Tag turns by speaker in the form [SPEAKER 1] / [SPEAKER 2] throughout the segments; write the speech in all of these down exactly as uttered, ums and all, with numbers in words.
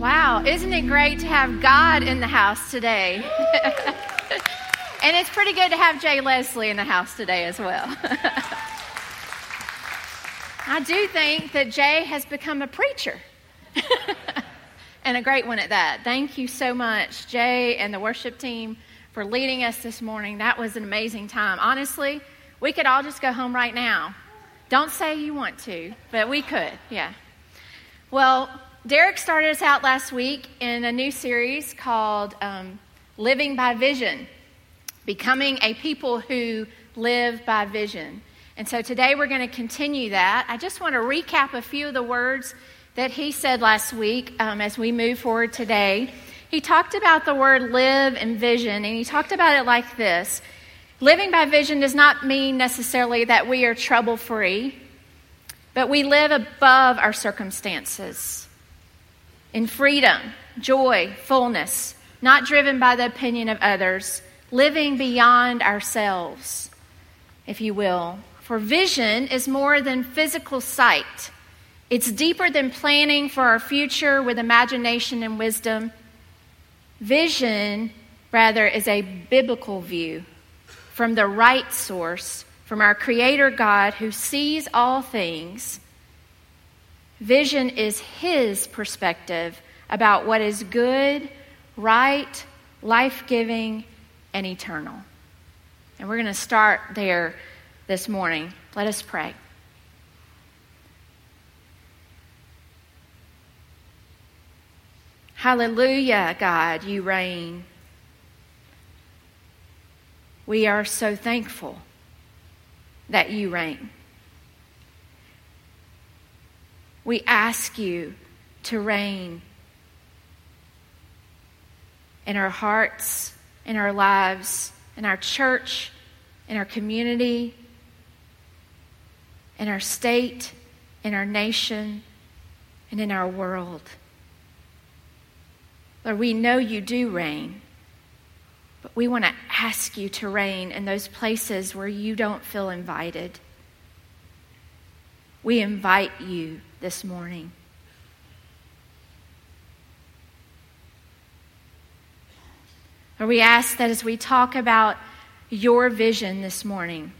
[SPEAKER 1] Wow, isn't it great to have God in the house today? And it's pretty good to have Jay Leslie in the house today as well. I do think that Jay has become a preacher. And a great one at that. Thank you so much, Jay and the worship team, for leading us this morning. That was an amazing time. Honestly, we could all just go home right now. Don't say you want to, but we could, yeah. Well, Derek started us out last week in a new series called um, Living by Vision, becoming a people who live by vision. And so today we're going to continue that. I just want to recap a few of the words that he said last week um, as we move forward today. He talked about the word live and vision, and he talked about it like this. Living by vision does not mean necessarily that we are trouble-free, but we live above our circumstances in freedom, joy, fullness, not driven by the opinion of others, living beyond ourselves, if you will. For vision is more than physical sight. It's deeper than planning for our future with imagination and wisdom. Vision, rather, is a biblical view from the right source, from our Creator God who sees all things. Vision is His perspective about what is good, right, life-giving, and eternal. And we're going to start there this morning. Let us pray. Hallelujah, God, you reign. We are so thankful that you reign. We ask you to reign in our hearts, in our lives, in our church, in our community, in our state, in our nation, and in our world. Lord, we know you do reign, but we want to ask you to reign in those places where you don't feel invited. We invite you this morning. Lord, we ask that as we talk about your vision this morning,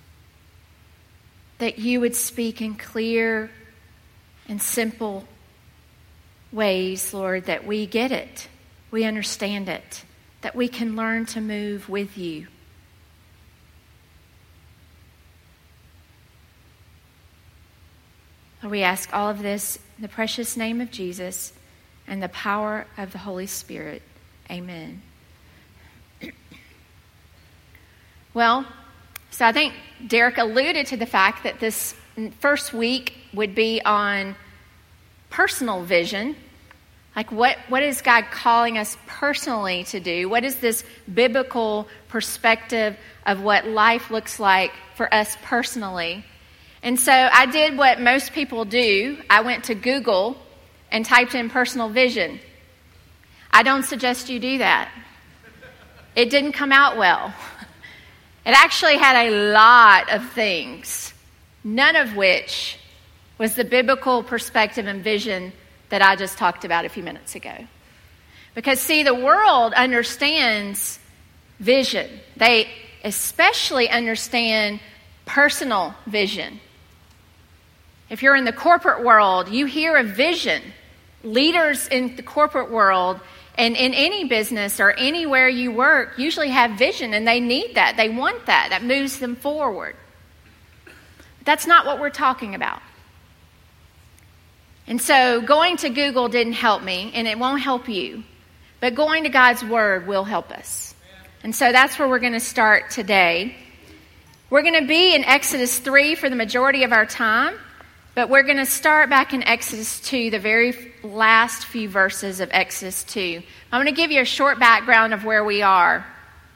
[SPEAKER 1] that you would speak in clear and simple ways, Lord, that we get it, we understand it, that we can learn to move with you. Lord, we ask all of this in the precious name of Jesus and the power of the Holy Spirit. Amen. Well, so I think Derek alluded to the fact that this first week would be on personal vision. Like what, what is God calling us personally to do? What is this biblical perspective of what life looks like for us personally? And so I did what most people do. I went to Google and typed in personal vision. I don't suggest you do that. It didn't come out well. It actually had a lot of things, none of which was the biblical perspective and vision that I just talked about a few minutes ago. Because, see, the world understands vision. They especially understand personal vision. If you're in the corporate world, you hear of vision. Leaders in the corporate world and in any business or anywhere you work usually have vision, and they need that. They want that. That moves them forward. That's not what we're talking about. And so going to Google didn't help me, and it won't help you. But going to God's Word will help us. And so that's where we're going to start today. We're going to be in Exodus three for the majority of our time, but we're going to start back in Exodus two, the very last few verses of Exodus two. I'm going to give you a short background of where we are.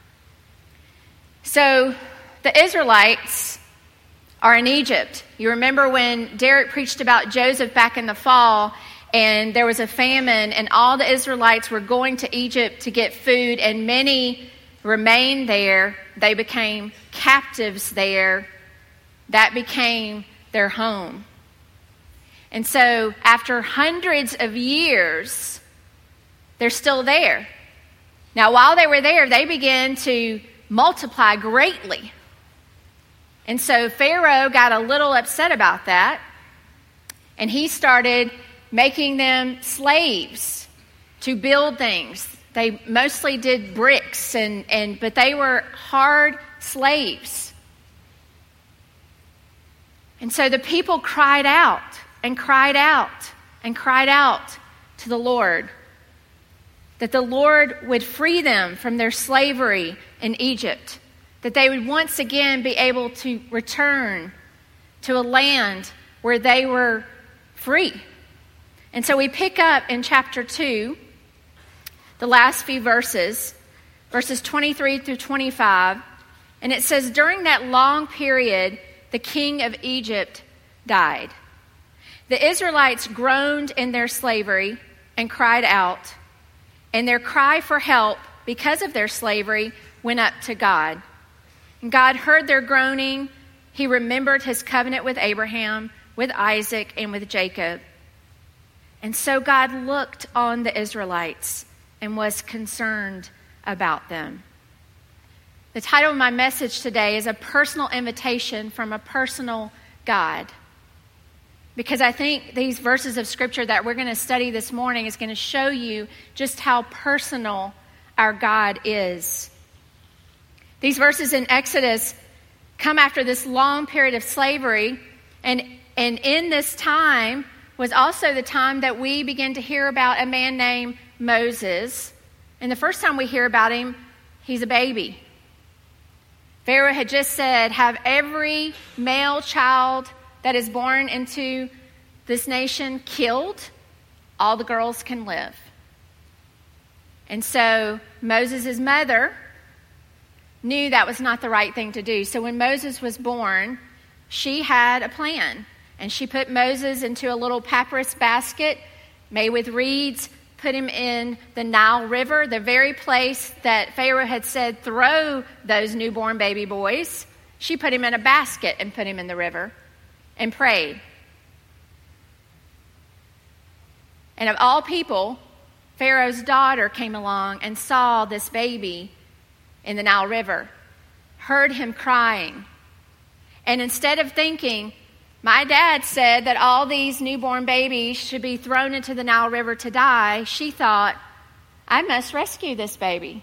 [SPEAKER 1] So the Israelites are in Egypt. You remember when Derek preached about Joseph back in the fall, and there was a famine, and all the Israelites were going to Egypt to get food, and many remained there. They became captives there. That became their home. And so after hundreds of years They're still there. Now, while they were there, they began to multiply greatly. And so Pharaoh got a little upset about that, and he started making them slaves to build things. They mostly did bricks, and, and but they were hard slaves. And so the people cried out and cried out and cried out to the Lord, that the Lord would free them from their slavery in Egypt, that they would once again be able to return to a land where they were free. And so we pick up in chapter two, the last few verses, verses twenty-three through twenty-five, and it says, during that long period, the king of Egypt died. The Israelites groaned in their slavery and cried out, and their cry for help because of their slavery went up to God. And God heard their groaning. He remembered his covenant with Abraham, with Isaac, and with Jacob. And so God looked on the Israelites and was concerned about them. The title of my message today is A Personal Invitation from a Personal God. Because I think these verses of Scripture that we're going to study this morning is going to show you just how personal our God is. These verses in Exodus come after this long period of slavery, and, and in this time was also the time that we begin to hear about a man named Moses. And the first time we hear about him, he's a baby. Pharaoh had just said, have every male child that is born into this nation killed. All the girls can live. And so Moses' mother knew that was not the right thing to do. So when Moses was born, she had a plan. And she put Moses into a little papyrus basket made with reeds, put him in the Nile River, the very place that Pharaoh had said, throw those newborn baby boys. She put him in a basket and put him in the river and prayed. And of all people, Pharaoh's daughter came along and saw this baby in the Nile River, heard him crying. And instead of thinking, my dad said that all these newborn babies should be thrown into the Nile River to die, she thought, I must rescue this baby.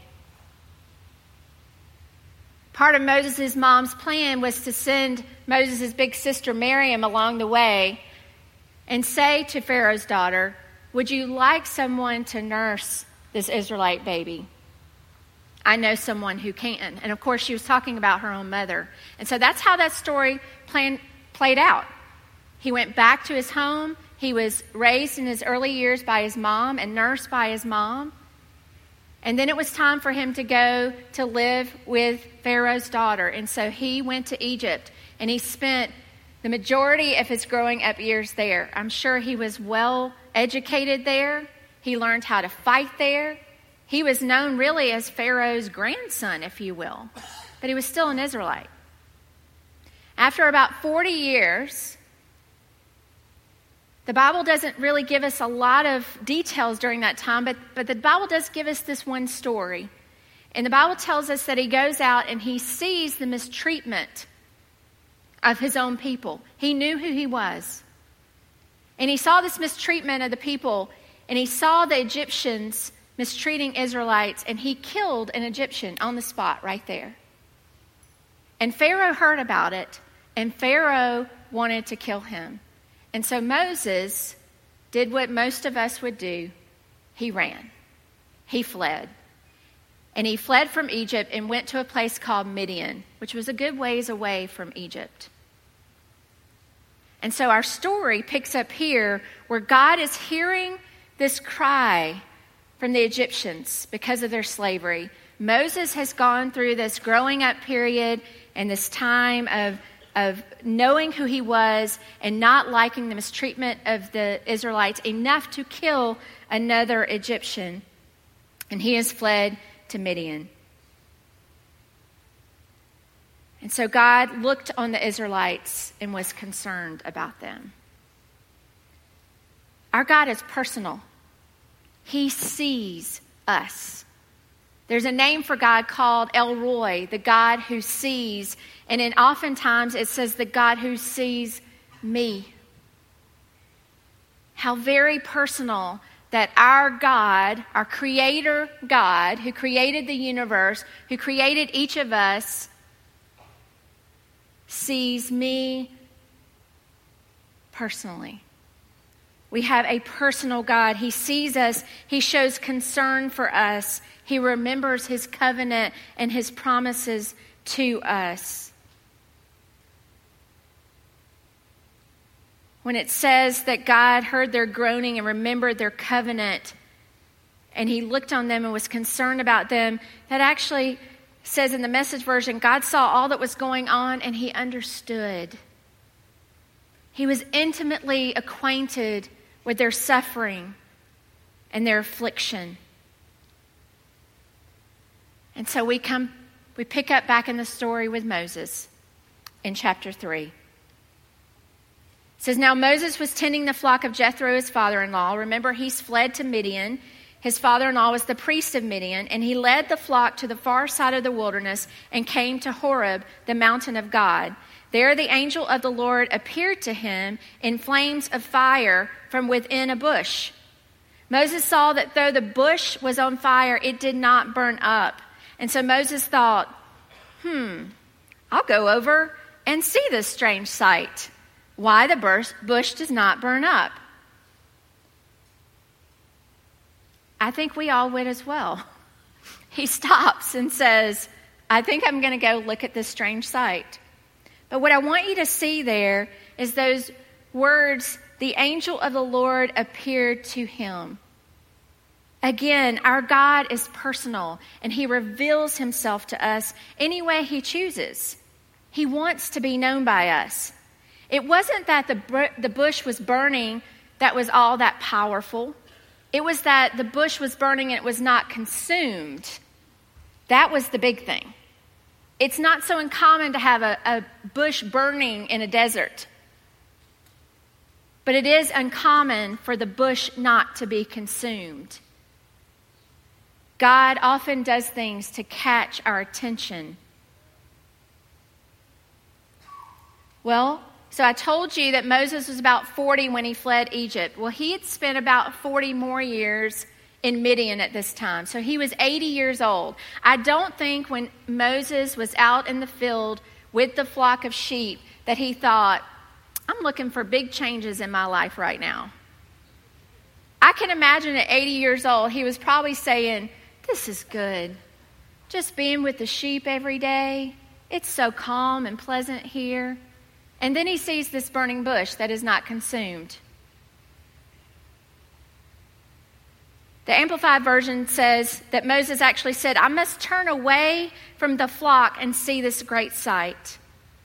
[SPEAKER 1] Part of Moses' mom's plan was to send Moses' big sister Miriam along the way and say to Pharaoh's daughter, would you like someone to nurse this Israelite baby? I know someone who can. And of course, she was talking about her own mother. And so that's how that story plan, played out. He went back to his home. He was raised in his early years by his mom and nursed by his mom. And then it was time for him to go to live with Pharaoh's daughter. And so he went to Egypt, and he spent the majority of his growing up years there. I'm sure he was well educated there. He learned how to fight there. He was known really as Pharaoh's grandson, if you will, but he was still an Israelite. After about forty years, the Bible doesn't really give us a lot of details during that time, but, but the Bible does give us this one story. And the Bible tells us that he goes out and he sees the mistreatment of his own people. He knew who he was. And he saw this mistreatment of the people, and he saw the Egyptians mistreating Israelites, and he killed an Egyptian on the spot right there. And Pharaoh heard about it, and Pharaoh wanted to kill him. And so Moses did what most of us would do. He ran. He fled. And he fled from Egypt and went to a place called Midian, which was a good ways away from Egypt. And so our story picks up here where God is hearing this cry from the Egyptians because of their slavery. Moses has gone through this growing up period and this time of, of knowing who he was and not liking the mistreatment of the Israelites enough to kill another Egyptian. And he has fled to Midian. And so God looked on the Israelites and was concerned about them. Our God is personal. He sees us. There's a name for God called El Roi, the God who sees. And then oftentimes it says the God who sees me. How very personal that our God, our creator God, who created the universe, who created each of us, sees me personally. We have a personal God. He sees us. He shows concern for us. He remembers his covenant and his promises to us. When it says that God heard their groaning and remembered their covenant, and he looked on them and was concerned about them, that actually says in the Message version, God saw all that was going on and he understood. He was intimately acquainted with their suffering and their affliction. And so we come, we pick up back in the story with Moses in chapter three. It says, now Moses was tending the flock of Jethro, his father-in-law. Remember, he's fled to Midian. His father-in-law was the priest of Midian, and he led the flock to the far side of the wilderness and came to Horeb, the mountain of God. There the angel of the Lord appeared to him in flames of fire from within a bush. Moses saw that though the bush was on fire, it did not burn up. And so Moses thought, hmm, I'll go over and see this strange sight, why the bush, bush does not burn up. I think we all would as well. He stops and says, I think I'm going to go look at this strange sight. But what I want you to see there is those words, the angel of the Lord appeared to him. Again, our God is personal, and he reveals himself to us any way he chooses. He wants to be known by us. It wasn't that the, the bush was burning that was all that powerful. It was that the bush was burning and it was not consumed. That was the big thing. It's not so uncommon to have a, a bush burning in a desert. But it is uncommon for the bush not to be consumed. God often does things to catch our attention. Well, so I told you that Moses was about forty when he fled Egypt. Well, he had spent about forty more years in Midian at this time. So he was eighty years old. I don't think when Moses was out in the field with the flock of sheep that he thought, I'm looking for big changes in my life right now. I can imagine at eighty years old, he was probably saying, this is good. Just being with the sheep every day. It's so calm and pleasant here. And then he sees this burning bush that is not consumed. The Amplified Version says that Moses actually said, I must turn away from the flock and see this great sight.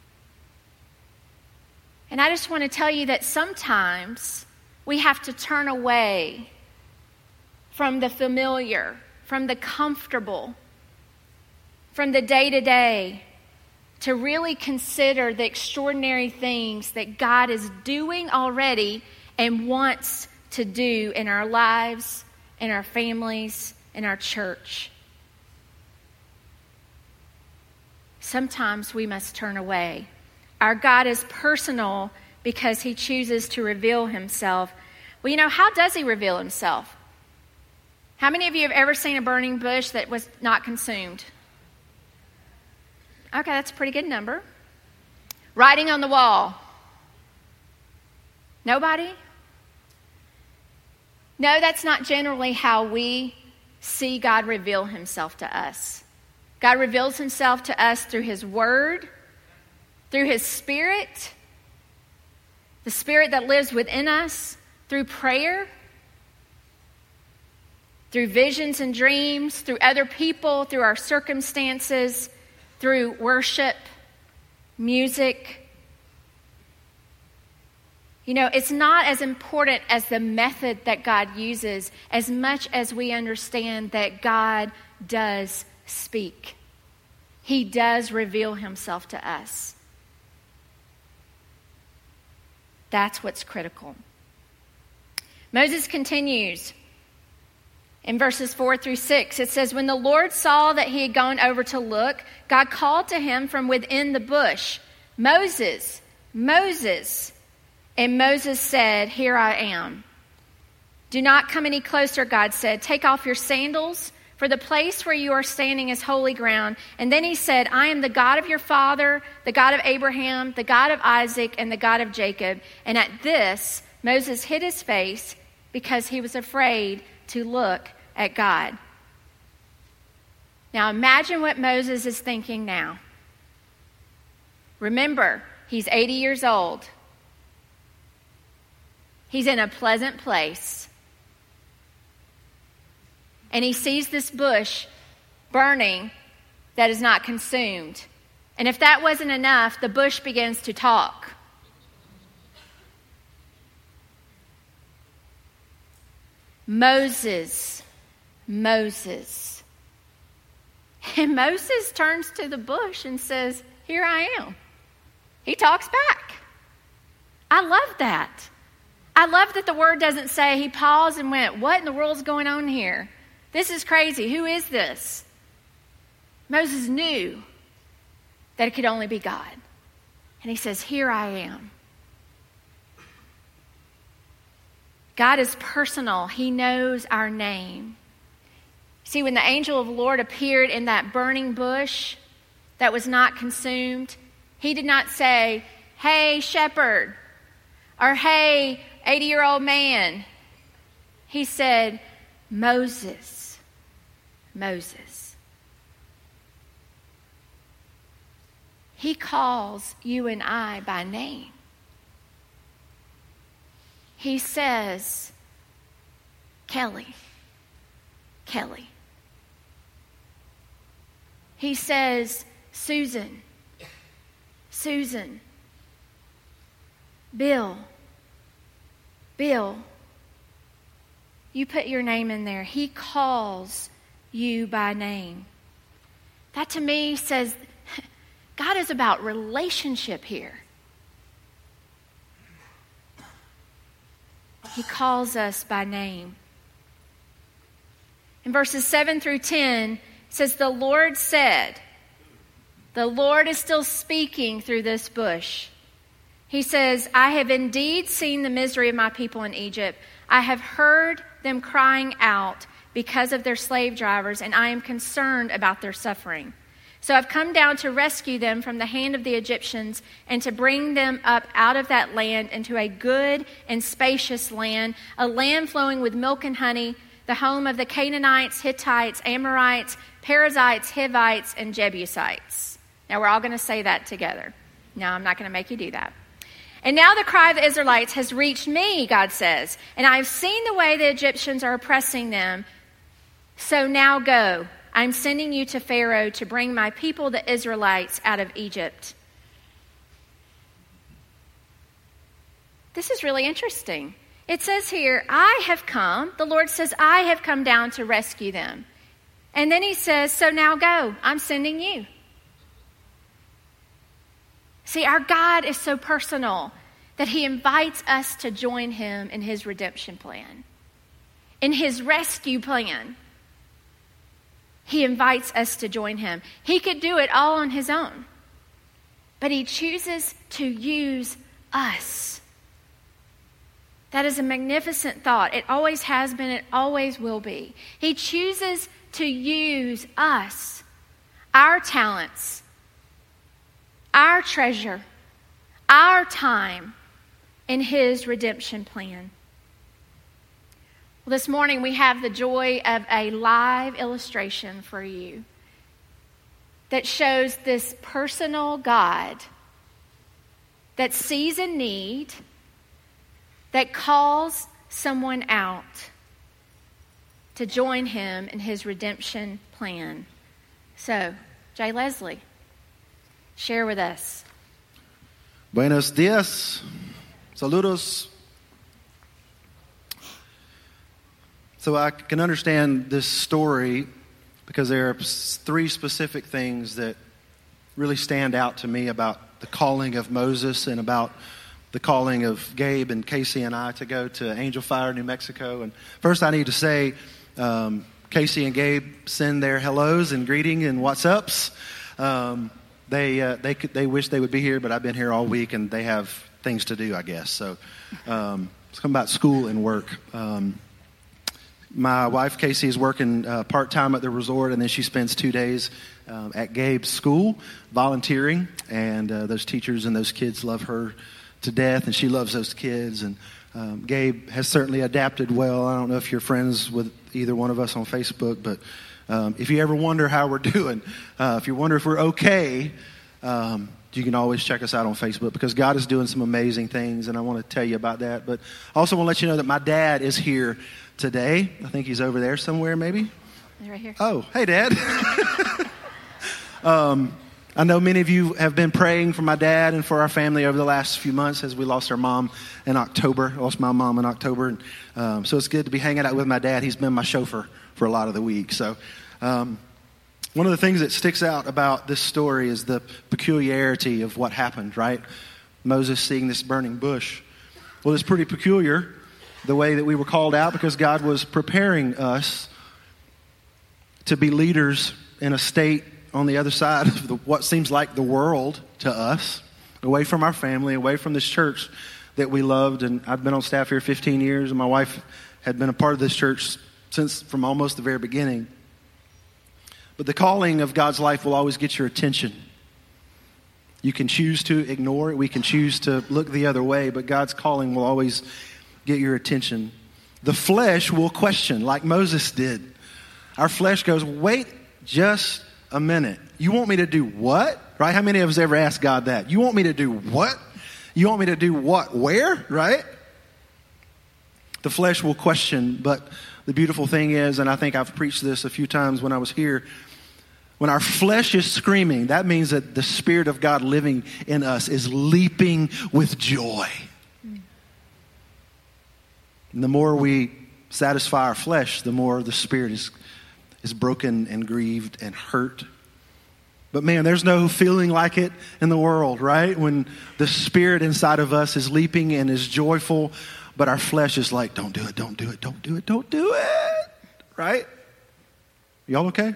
[SPEAKER 1] And I just want to tell you that sometimes we have to turn away from the familiar, from the comfortable, from the day-to-day, to really consider the extraordinary things that God is doing already and wants to do in our lives, in our families, in our church. Sometimes we must turn away. Our God is personal because he chooses to reveal himself. Well, you know, how does he reveal himself? How many of you have ever seen a burning bush that was not consumed? Okay, that's a pretty good number. Writing on the wall. Nobody? No, that's not generally how we see God reveal himself to us. God reveals himself to us through his word, through his spirit, the spirit that lives within us, through prayer, through visions and dreams, through other people, through our circumstances, through worship, music. You know, it's not as important as the method that God uses as much as we understand that God does speak. He does reveal himself to us. That's what's critical. Moses continues. In verses four through six, it says, when the Lord saw that he had gone over to look, God called to him from within the bush, Moses, Moses. And Moses said, here I am. Do not come any closer, God said. Take off your sandals, for the place where you are standing is holy ground. And then he said, I am the God of your father, the God of Abraham, the God of Isaac, and the God of Jacob. And at this, Moses hid his face because he was afraid to look at God. Now imagine what Moses is thinking now. Remember, he's eighty years old. He's in a pleasant place. And he sees this bush burning that is not consumed. And if that wasn't enough, the bush begins to talk. Moses, Moses. And Moses turns to the bush and says, here I am. He talks back. I love that. I love that the word doesn't say he paused and went, what in the world's going on here? This is crazy. Who is this? Moses knew that it could only be God. And he says, here I am. God is personal. He knows our name. See, when the angel of the Lord appeared in that burning bush that was not consumed, he did not say, hey, shepherd, or hey, eighty-year-old man. He said, Moses, Moses. He calls you and I by name. He says, Kelly, Kelly. He says, Susan, Susan. Bill, Bill. You put your name in there. He calls you by name. That to me says God is about relationship here. He calls us by name. In verses seven through ten, it says, the Lord said, the Lord is still speaking through this bush. He says, I have indeed seen the misery of my people in Egypt. I have heard them crying out because of their slave drivers, and I am concerned about their suffering. So I've come down to rescue them from the hand of the Egyptians and to bring them up out of that land into a good and spacious land, a land flowing with milk and honey, the home of the Canaanites, Hittites, Amorites, Perizzites, Hivites, and Jebusites. Now we're all going to say that together. No, I'm not going to make you do that. And now the cry of the Israelites has reached me, God says, and I've seen the way the Egyptians are oppressing them. So now go. I'm sending you to Pharaoh to bring my people, the Israelites, out of Egypt. This is really interesting. It says here, I have come. The Lord says, I have come down to rescue them. And then he says, so now go. I'm sending you. See, our God is so personal that he invites us to join him in his redemption plan. In his rescue plan, he invites us to join him. He could do it all on his own, but he chooses to use us. That is a magnificent thought. It always has been, it always will be. He chooses to use us, our talents, our treasure, our time in his redemption plan. Well, this morning we have the joy of a live illustration for you that shows this personal God that sees a need, that calls someone out to join him in his redemption plan. So, Jay Leslie, share with us.
[SPEAKER 2] Buenos dias. Saludos. So I can understand this story because there are three specific things that really stand out to me about the calling of Moses and about the calling of Gabe and Casey and I to go to Angel Fire, New Mexico. And first I need to say, Um, Casey and Gabe send their hellos and greeting and what's ups. Um, they uh, they could, they wish they would be here, but I've been here all week and they have things to do, I guess. So um, it's come about school and work. Um, my wife Casey is working uh, part time at the resort, and then she spends two days um, at Gabe's school volunteering. And uh, those teachers and those kids love her to death, and she loves those kids. And um, Gabe has certainly adapted well. I don't know if you're friends with either one of us on Facebook, but um, if you ever wonder how we're doing, uh, if you wonder if we're okay, um, you can always check us out on Facebook, because God is doing some amazing things, and I want to tell you about that. But I also want to let you know that my dad is here today. I think he's over there somewhere, maybe.
[SPEAKER 1] Right here.
[SPEAKER 2] Oh, hey, Dad. um, I know many of you have been praying for my dad and for our family over the last few months, as we lost our mom in October. I lost my mom in October. And, um, so it's good to be hanging out with my dad. He's been my chauffeur for a lot of the week. So um, one of the things that sticks out about this story is the peculiarity of what happened, right? Moses seeing this burning bush. Well, it's pretty peculiar, the way that we were called out, because God was preparing us to be leaders in a state on the other side of the, what seems like the world to us, away from our family, away from this church that we loved. And I've been on staff here fifteen years, and my wife had been a part of this church since from almost the very beginning. But the calling of God's life will always get your attention. You can choose to ignore it. We can choose to look the other way, but God's calling will always get your attention. The flesh will question, like Moses did. Our flesh goes, wait just a minute. You want me to do what? Right? How many of us ever asked God that? You want me to do what? You want me to do what? Where? Right? The flesh will question, but the beautiful thing is, and I think I've preached this a few times when I was here, when our flesh is screaming, that means that the Spirit of God living in us is leaping with joy. And the more we satisfy our flesh, the more the Spirit is is broken and grieved and hurt. But man, there's no feeling like it in the world, right? When the Spirit inside of us is leaping and is joyful, but our flesh is like, don't do it, don't do it, don't do it, don't do it, right? Y'all okay?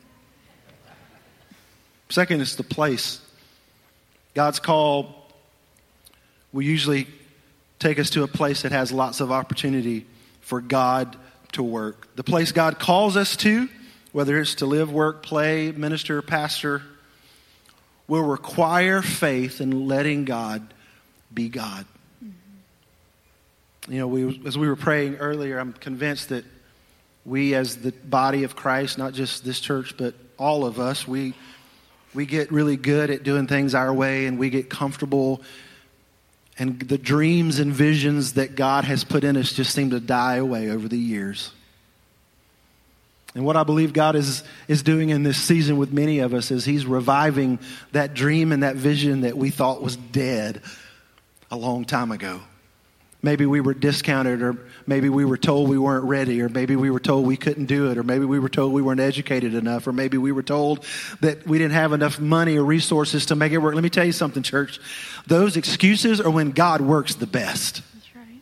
[SPEAKER 2] Second is the place. God's call will usually take us to a place that has lots of opportunity for God to work. The place God calls us to, whether it's to live, work, play, minister, pastor, will require faith in letting God be God. Mm-hmm. You know, we, as we were praying earlier, I'm convinced that we as the body of Christ, not just this church, but all of us, we we get really good at doing things our way, and we get comfortable, and the dreams and visions that God has put in us just seem to die away over the years. And what I believe God is, is doing in this season with many of us is He's reviving that dream and that vision that we thought was dead a long time ago. Maybe we were discounted, or maybe we were told we weren't ready, or maybe we were told we couldn't do it, or maybe we were told we weren't educated enough, or maybe we were told that we didn't have enough money or resources to make it work. Let me tell you something, church. Those excuses are when God works the best.
[SPEAKER 1] That's right.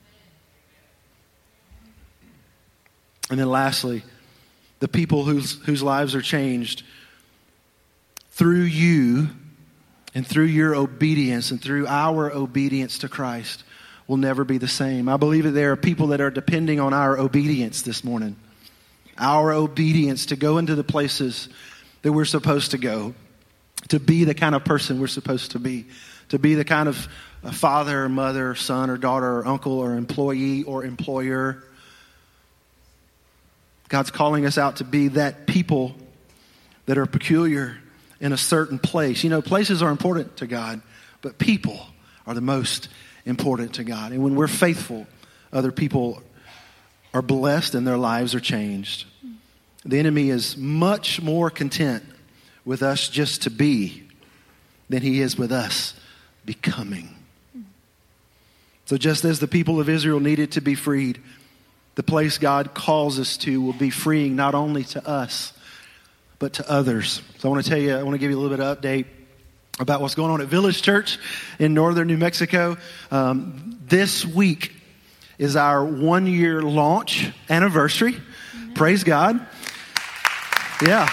[SPEAKER 2] And then lastly, the people whose whose lives are changed through you and through your obedience and through our obedience to Christ will never be the same. I believe that there are people that are depending on our obedience this morning. Our obedience to go into the places that we're supposed to go, to be the kind of person we're supposed to be, to be the kind of father or mother, or son or daughter or uncle or employee or employer. God's calling us out to be that people that are peculiar in a certain place. You know, places are important to God, but people are the most important to God. And when we're faithful, other people are blessed and their lives are changed. The enemy is much more content with us just to be than he is with us becoming. So just as the people of Israel needed to be freed, the place God calls us to will be freeing not only to us, but to others. So I want to tell you, I want to give you a little bit of update about what's going on at Village Church in northern New Mexico. Um, this week is our one-year launch anniversary. Praise God. Yeah.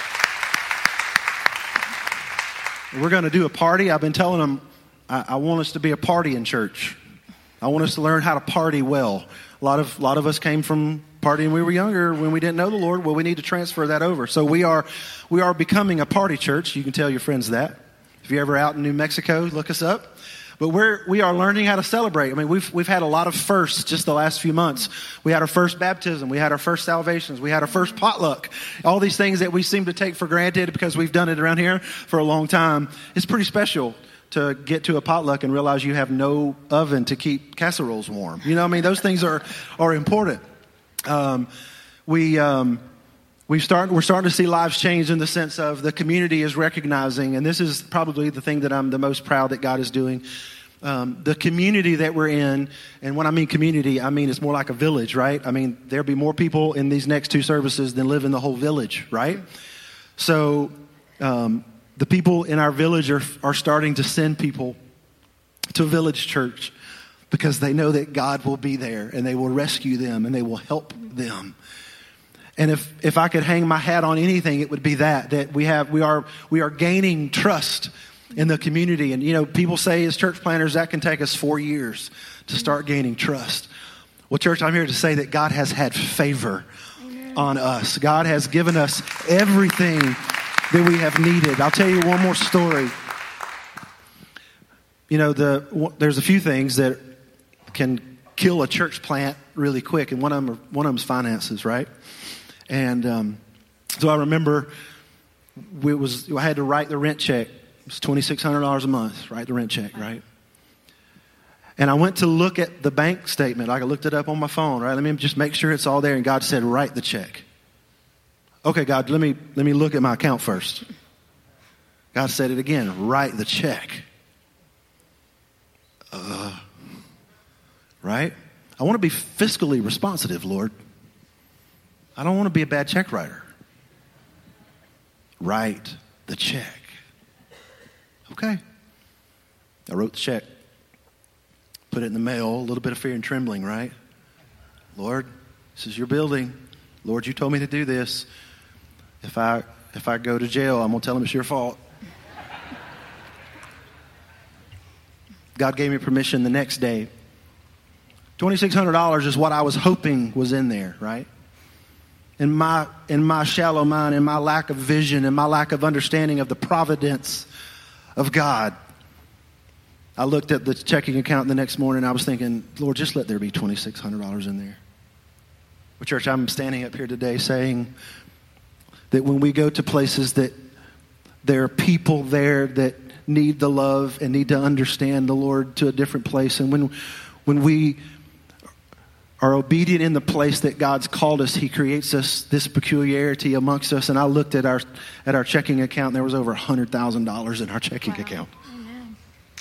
[SPEAKER 2] We're going to do a party. I've been telling them I, I want us to be a party in church. I want us to learn how to party well. A lot of a lot of us came from partying when we were younger when we didn't know the Lord. Well, we need to transfer that over. So we are we are becoming a party church. You can tell your friends that. If you're ever out in New Mexico, look us up. But we're, we are learning how to celebrate. I mean, we've, we've had a lot of firsts just the last few months. We had our first baptism. We had our first salvations. We had our first potluck. All these things that we seem to take for granted because we've done it around here for a long time. It's pretty special to get to a potluck and realize you have no oven to keep casseroles warm. You know what I mean? Those things are, are important. Um, we, um, we start, we're starting to see lives change in the sense of the community is recognizing, and this is probably the thing that I'm the most proud that God is doing. Um, the community that we're in, and when I mean community, I mean it's more like a village, right? I mean, there'll be more people in these next two services than live in the whole village, right? So um, the people in our village are, are starting to send people to Village Church because they know that God will be there and they will rescue them and they will help them. And if, if I could hang my hat on anything, it would be that, that we have, we are, we are gaining trust in the community. And, you know, people say as church planners, that can take us four years to start gaining trust. Well, church, I'm here to say that God has had favor Amen. On us. God has given us everything that we have needed. I'll tell you one more story. You know, the there's a few things that can kill a church plant really quick. And one of them, are, one of them is finances, right? And um, so I remember it was, I had to write the rent check. It was twenty-six hundred dollars a month, write the rent check, right? And I went to look at the bank statement. I looked it up on my phone, right? Let me just make sure it's all there. And God said, write the check. Okay, God, let me let me look at my account first. God said it again, write the check. Uh, right? I want to be fiscally responsive, Lord. I don't want to be a bad check writer. Write the check. Okay. I wrote the check. Put it in the mail. A little bit of fear and trembling, right? Lord, this is your building. Lord, you told me to do this. If I if I go to jail, I'm going to tell them it's your fault. God gave me permission the next day. twenty-six hundred dollars is what I was hoping was in there, right? In my in my shallow mind, in my lack of vision, in my lack of understanding of the providence of God, I looked at the checking account the next morning and I was thinking, Lord, just let there be twenty-six hundred dollars in there. Well, church, I'm standing up here today saying that when we go to places that there are people there that need the love and need to understand the Lord to a different place, and when when we are obedient in the place that God's called us, He creates us this peculiarity amongst us. And I looked at our at our checking account, and there was over one hundred thousand dollars in our checking wow. account.
[SPEAKER 1] Amen.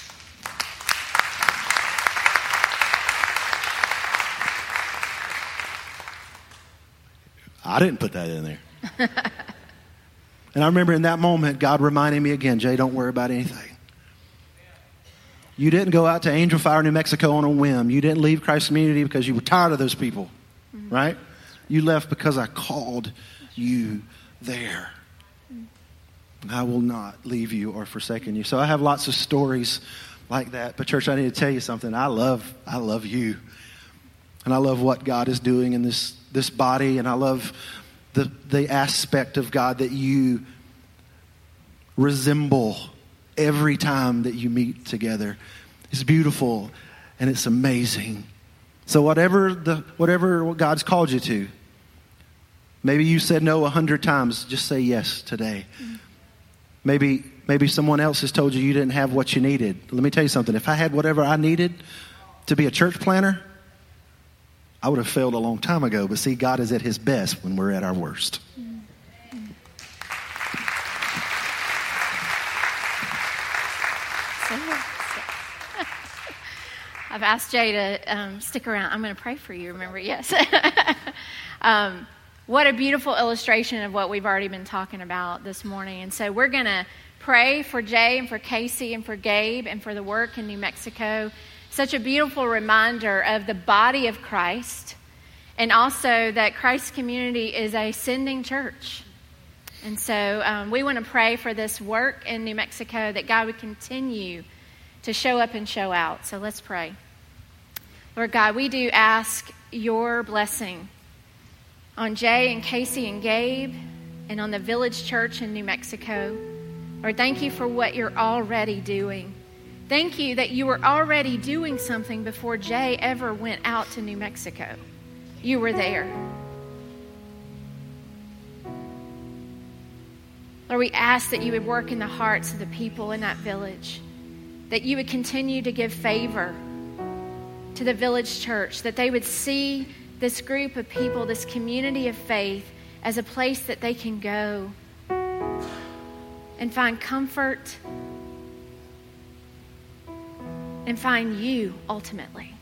[SPEAKER 2] I didn't put that in there. And I remember in that moment, God reminding me again, Jay, don't worry about anything. You didn't go out to Angel Fire, New Mexico on a whim. You didn't leave Christ Community because you were tired of those people, mm-hmm. right? You left because I called you there. Mm-hmm. I will not leave you or forsaken you. So I have lots of stories like that. But church, I need to tell you something. I love, I love you. And I love what God is doing in this, this body. And I love the, the aspect of God that you resemble every time that you meet together. It's beautiful and it's amazing. So whatever the whatever God's called you to, maybe you said no a hundred times, just say yes today. Mm-hmm. Maybe maybe someone else has told you you didn't have what you needed. Let me tell you something. If I had whatever I needed to be a church planner, I would have failed a long time ago. But see, God is at His best when we're at our worst. Mm-hmm.
[SPEAKER 1] I've asked Jay to um, stick around. I'm going to pray for you, remember? Yes. um, what a beautiful illustration of what we've already been talking about this morning. And so we're going to pray for Jay and for Casey and for Gabe and for the work in New Mexico. Such a beautiful reminder of the body of Christ and also that Christ Community is a sending church. And so um, we want to pray for this work in New Mexico, that God would continue to show up and show out. So let's pray. Lord God, we do ask your blessing on Jay and Casey and Gabe and on the Village Church in New Mexico. Lord, thank you for what you're already doing. Thank you that you were already doing something before Jay ever went out to New Mexico. You were there. Lord, we ask that you would work in the hearts of the people in that village, that you would continue to give favor to the Village Church, that they would see this group of people, this community of faith, as a place that they can go and find comfort and find you ultimately.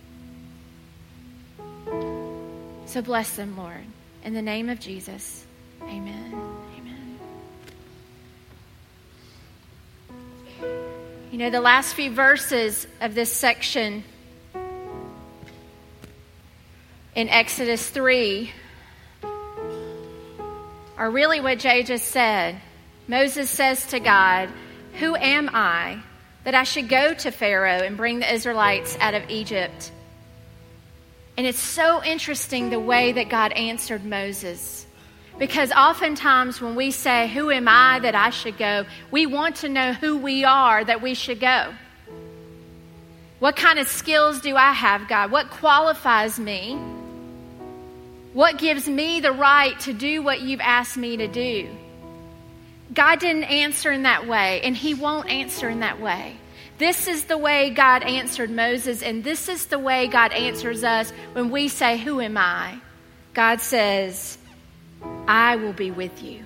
[SPEAKER 1] So bless them, Lord. In the name of Jesus, amen. Amen. You know, the last few verses of this section in Exodus three are really what Jay just said. Moses says to God, "Who am I that I should go to Pharaoh and bring the Israelites out of Egypt?" And it's so interesting the way that God answered Moses. Because oftentimes when we say, "Who am I that I should go?" we want to know who we are that we should go. What kind of skills do I have, God? What qualifies me? What gives me the right to do what you've asked me to do? God didn't answer in that way, and he won't answer in that way. This is the way God answered Moses, and this is the way God answers us when we say, "Who am I?" God says, "I will be with you.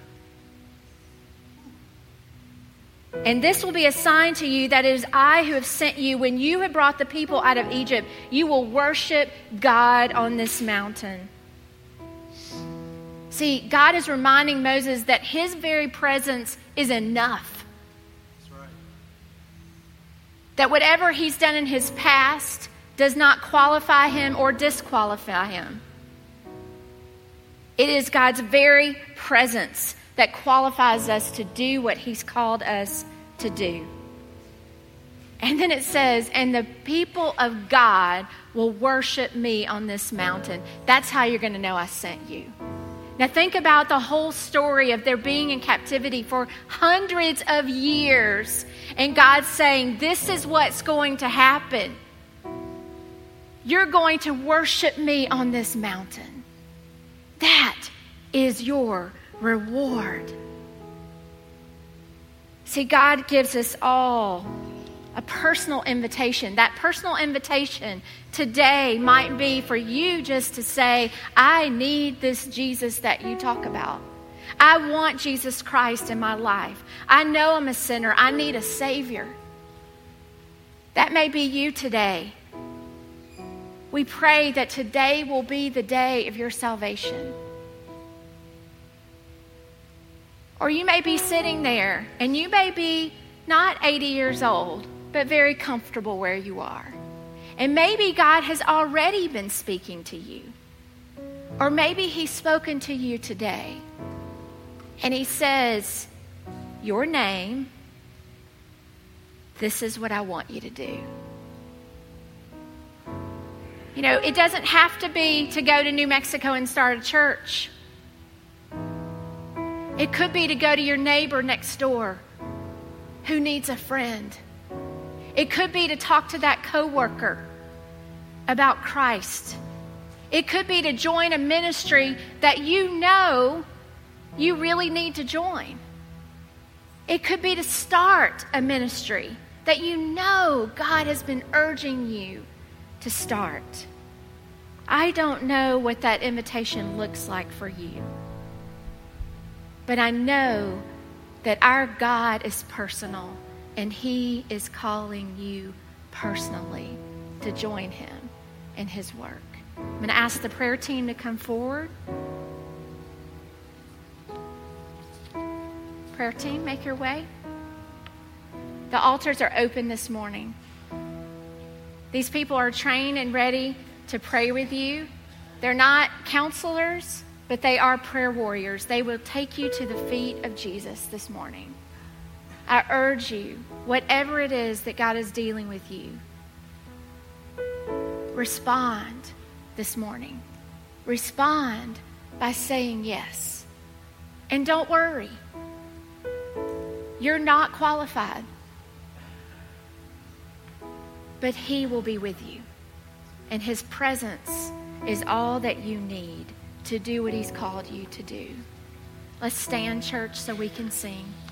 [SPEAKER 1] And this will be a sign to you that it is I who have sent you. When you have brought the people out of Egypt, you will worship God on this mountain." See, God is reminding Moses that his very presence is enough.
[SPEAKER 2] That's right.
[SPEAKER 1] That whatever he's done in his past does not qualify him or disqualify him. It is God's very presence that qualifies us to do what he's called us to do. And then it says, "And the people of God will worship me on this mountain." That's how you're going to know I sent you. Now think about the whole story of their being in captivity for hundreds of years. And God saying, "This is what's going to happen. You're going to worship me on this mountain. That is your reward." See, God gives us all a personal invitation. That personal invitation today might be for you just to say, "I need this Jesus that you talk about. I want Jesus Christ in my life. I know I'm a sinner. I need a Savior." That may be you today. We pray that today will be the day of your salvation. Or you may be sitting there and you may be not eighty years old, but very comfortable where you are. And maybe God has already been speaking to you. Or maybe he's spoken to you today. And he says, "Your name, this is what I want you to do." You know, it doesn't have to be to go to New Mexico and start a church. It could be to go to your neighbor next door who needs a friend. It could be to talk to that coworker about Christ. It could be to join a ministry that you know you really need to join. It could be to start a ministry that you know God has been urging you to start. I don't know what that invitation looks like for you. But I know that our God is personal, and he is calling you personally to join him in his work. I'm going to ask the prayer team to come forward. Prayer team, make your way. The altars are open this morning. These people are trained and ready to pray with you. They're not counselors, but they are prayer warriors. They will take you to the feet of Jesus this morning. I urge you, whatever it is that God is dealing with you, respond this morning. Respond by saying yes. And don't worry. You're not qualified. But He will be with you. And His presence is all that you need to do what He's called you to do. Let's stand, church, so we can sing.